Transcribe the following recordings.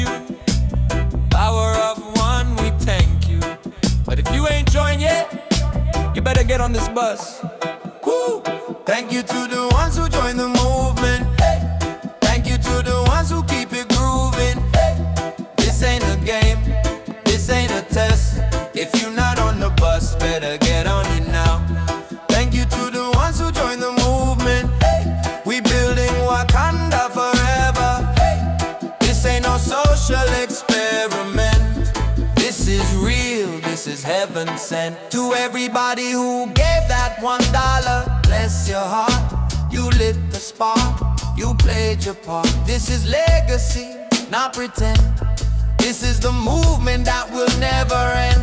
you. Power of one, we thank you. But if you ain't joined yet, you better get on this bus. Woo! Thank you to the ones who join the movement. Hey. Thank you to the ones who keep it grooving. Hey. This ain't a game, this ain't a test. If you're not on the bus, better get on it now. Thank you to the ones who join the movement. Hey. We building Wakanda forever. Hey. This ain't no social experiment. This is real, this is heaven sent. To everybody who gave that $1, bless your heart. You lit the spark, you played your part. This is legacy, not pretend. This is the movement that will never end.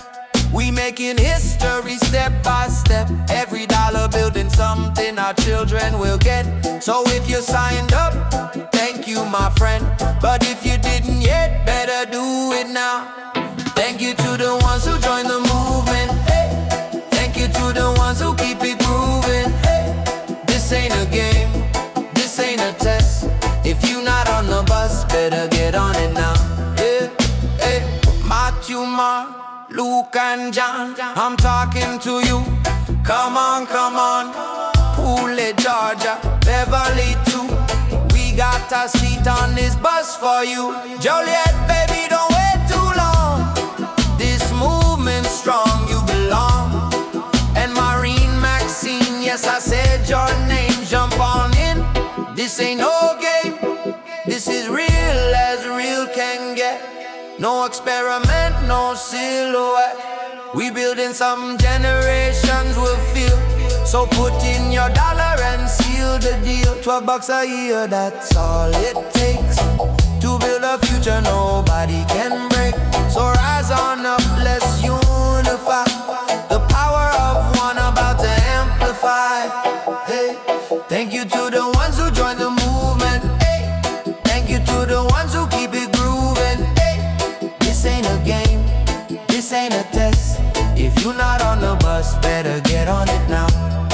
We making history step by step. Every dollar building something our children will get. So if you signed up, thank you my friend. But if you didn't yet, better do it now. Thank you to the ones who join the movement. Hey. Thank you to the ones who keep it grooving. Hey. This ain't a game, this ain't a test. If you not on the bus, better get on it now. Yeah. Hey. Matthew, Mark, Luke and John, I'm talking to you. Come on, come on. Poole, Georgia, Beverly too. We got a seat on this bus for you. Joliet, baby, don't wait too long. This movement's strong, you belong. And Maureen, Maxine, yes, I said your name. Jump on in. This ain't no game. This is real as real can get. No experiment, no silhouette. We building some generations will feel. So put in your dollar and seal the deal. $12 a year, that's all it takes to build a future nobody can break. So rise on up, let's unify. The power of one about to amplify. Hey, thank you to the ones who join the movement. Hey, thank you to the ones who keep it grooving. Hey, this ain't a game, this ain't a test. If you're not on the bus, better get on it now.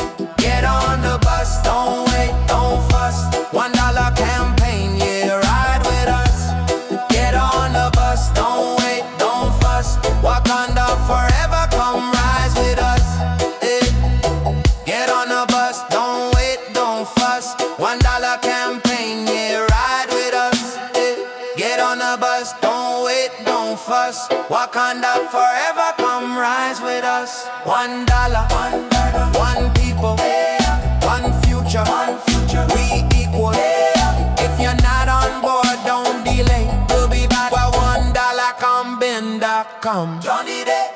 Get on the bus, don't wait, don't fuss. $1 campaign, yeah, ride with us. Get on the bus, don't wait, don't fuss. Wakanda forever, come rise with us. Hey. Get on the bus, don't wait, don't fuss. $1 campaign, yeah, ride with us. Hey. Get on the bus, don't wait, don't fuss. Wakanda forever, come rise with us. $1, one people, one future, we equal. If you're not on board, don't delay. We'll be back with $1combin.com. Johnny Day.